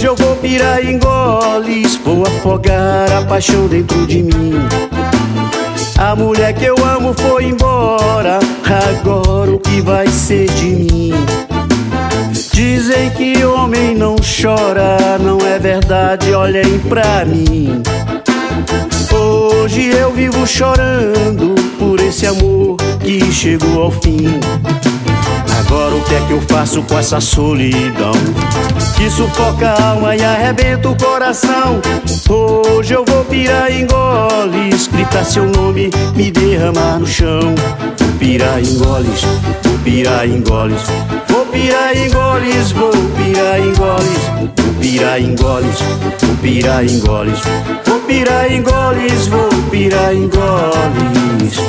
Hoje eu vou pirar em goles, vou afogar a paixão dentro de mim. A mulher que eu amo foi embora, agora o que vai ser de mim? Dizem que homem não chora, não é verdade, olhem pra mim. Hoje eu vivo chorando por esse amor que chegou ao fim. Agora o que é que eu faço com essa solidão que sufoca a alma e arrebenta o coração? Hoje eu vou pirar em goles, gritar seu nome, me derramar no chão. Vou pirar em goles, vou pirar em goles, vou pirar em goles, vou pirar em goles, vou pirar em goles, vou pirar em goles, vou pirar em goles, vou pirar em goles.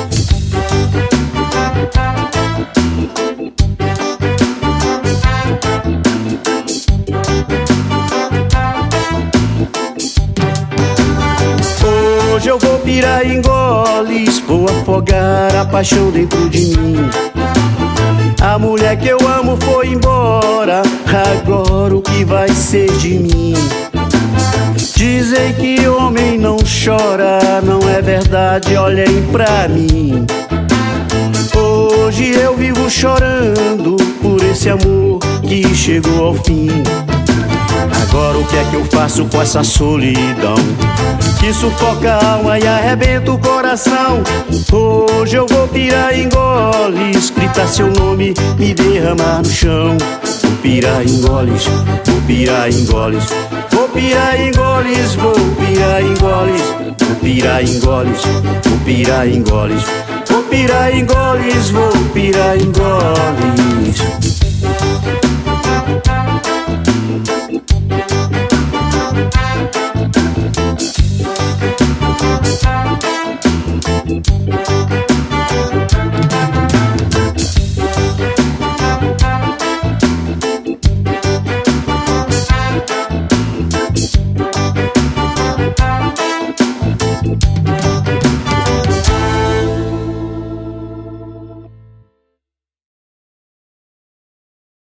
Hoje eu vou pirar em goles, vou afogar a paixão dentro de mim. A mulher que eu amo foi embora, agora o que vai ser de mim? Dizem que homem não chora, não é verdade, olhem pra mim. Hoje eu vivo chorando por esse amor que chegou ao fim. Agora o que é que eu faço com essa solidão que sufoca a alma e arrebenta o coração? Hoje eu vou pirar em goles, gritar seu nome, me derramar no chão. Vou pirar em goles, vou pirar em goles, vou pirar em goles, vou pirar em goles, vou pirar em goles, vou pirar em goles, vou pirar em goles, vou pirar em goles.